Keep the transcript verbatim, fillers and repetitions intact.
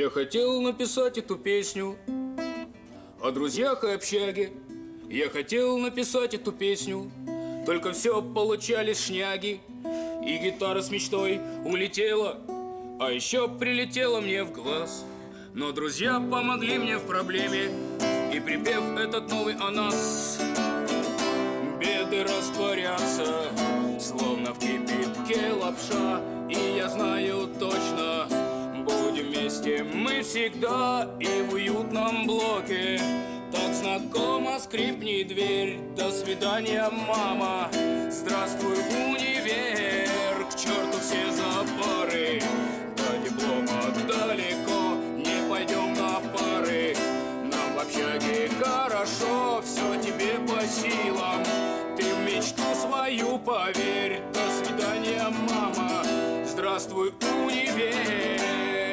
Я хотел написать эту песню о друзьях и общаге. Я хотел написать эту песню, только все получались шняги. И гитара с мечтой улетела, а еще прилетела мне в глаз. Но друзья помогли мне в проблеме, и припев этот новый о нас. Беды растворятся, словно в кипятке лапша. И я знаю точно, будем вместе мы всегда. И в уютном блоке так знакомо скрипнет дверь. До свидания, мама, здравствуй, универ. К черту все запары, до диплома далеко. Не пойдем на пары, нам в общаге хорошо. Все тебе по силам, ты в мечту свою поверь. До свидания, мама, здравствуй, универ.